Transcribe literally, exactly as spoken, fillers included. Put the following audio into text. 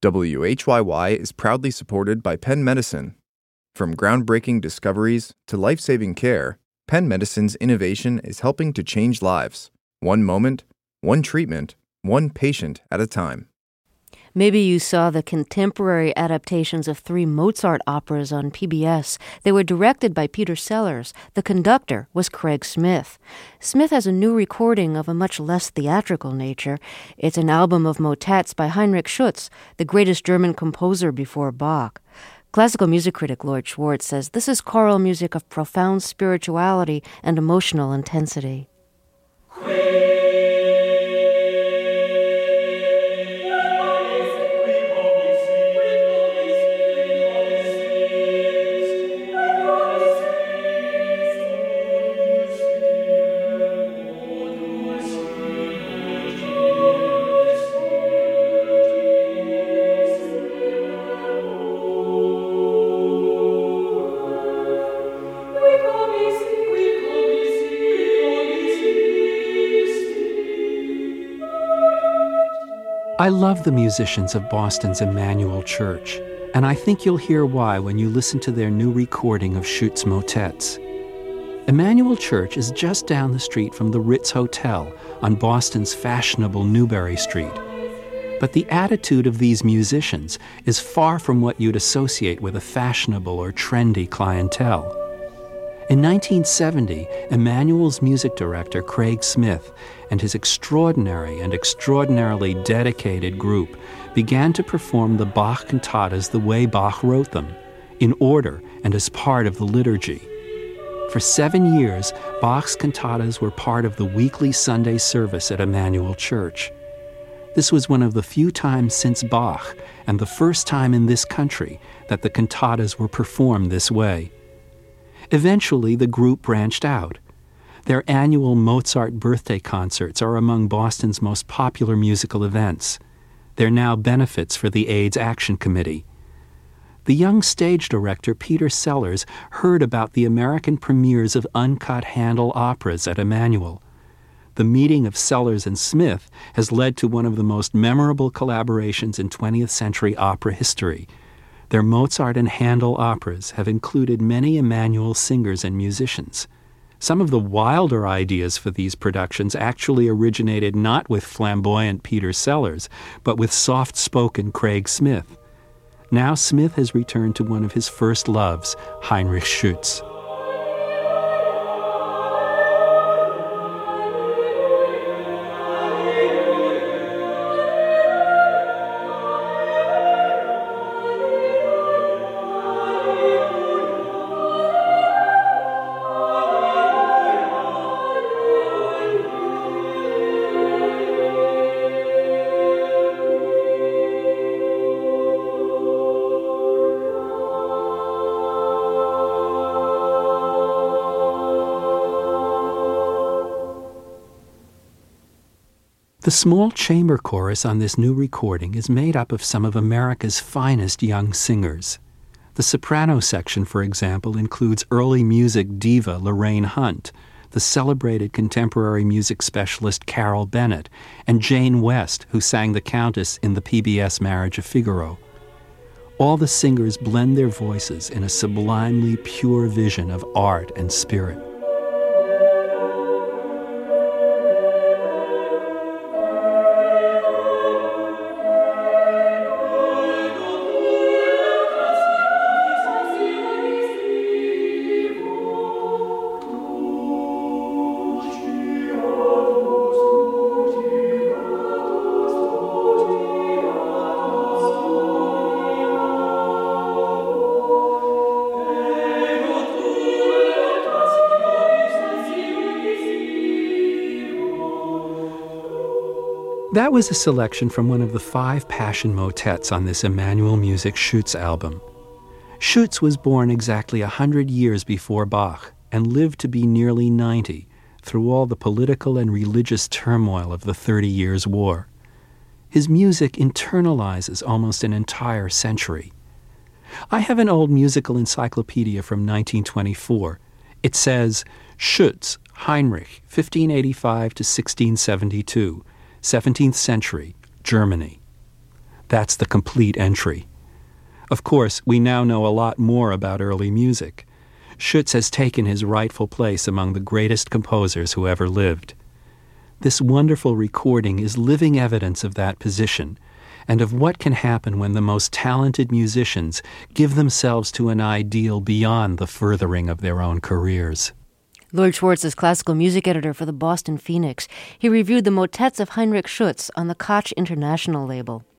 W H Y Y is proudly supported by Penn Medicine. From groundbreaking discoveries to life-saving care, Penn Medicine's innovation is helping to change lives, one moment, one treatment, one patient at a time. Maybe you saw the contemporary adaptations of three Mozart operas on P B S. They were directed by Peter Sellers. The conductor was Craig Smith. Smith has a new recording of a much less theatrical nature. It's an album of motets by Heinrich Schütz, the greatest German composer before Bach. Classical music critic Lloyd Schwartz says this is choral music of profound spirituality and emotional intensity. I love the musicians of Boston's Emmanuel Church, and I think you'll hear why when you listen to their new recording of Schütz motets. Emmanuel Church is just down the street from the Ritz Hotel on Boston's fashionable Newbury Street. But the attitude of these musicians is far from what you'd associate with a fashionable or trendy clientele. In nineteen seventy, Emmanuel's music director, Craig Smith, and his extraordinary and extraordinarily dedicated group began to perform the Bach cantatas the way Bach wrote them, in order and as part of the liturgy. For seven years, Bach's cantatas were part of the weekly Sunday service at Emmanuel Church. This was one of the few times since Bach, and the first time in this country, that the cantatas were performed this way. Eventually, the group branched out. Their annual Mozart birthday concerts are among Boston's most popular musical events. They're now benefits for the AIDS Action Committee. The young stage director, Peter Sellers, heard about the American premieres of uncut Handel operas at Emmanuel. The meeting of Sellers and Smith has led to one of the most memorable collaborations in twentieth century opera history. Their Mozart and Handel operas have included many Emmanuel singers and musicians. Some of the wilder ideas for these productions actually originated not with flamboyant Peter Sellers, but with soft-spoken Craig Smith. Now Smith has returned to one of his first loves, Heinrich Schütz. The small chamber chorus on this new recording is made up of some of America's finest young singers. The soprano section, for example, includes early music diva Lorraine Hunt, the celebrated contemporary music specialist Carol Bennett, and Jane West, who sang the Countess in the P B S Marriage of Figaro. All the singers blend their voices in a sublimely pure vision of art and spirit. That was a selection from one of the five Passion motets on this Emmanuel Music Schütz album. Schütz was born exactly a hundred years before Bach and lived to be nearly ninety through all the political and religious turmoil of the Thirty Years' War. His music internalizes almost an entire century. I have an old musical encyclopedia from nineteen twenty-four. It says, Schütz, Heinrich, fifteen eighty-five to sixteen seventy-two. seventeenth century, Germany. That's the complete entry. Of course, we now know a lot more about early music. Schütz has taken his rightful place among the greatest composers who ever lived. This wonderful recording is living evidence of that position and of what can happen when the most talented musicians give themselves to an ideal beyond the furthering of their own careers. Lloyd Schwartz is classical music editor for the Boston Phoenix. He reviewed the motets of Heinrich Schütz on the Koch International label.